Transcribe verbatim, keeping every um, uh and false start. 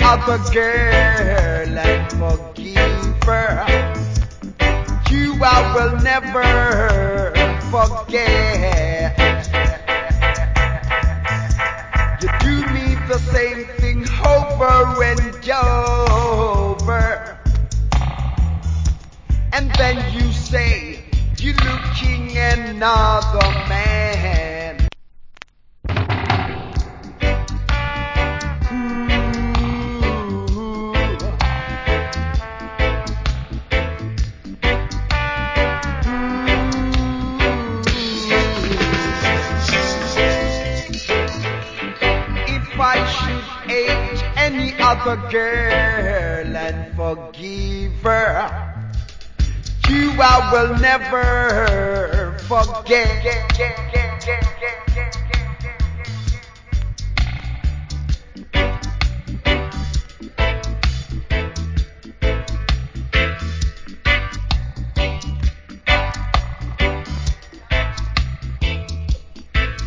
other girl and forgive her, you I will never forget. You do me the same thing over and over, and then you say you're looking another man. If I should age any other girl and forgive her, you I will never forget.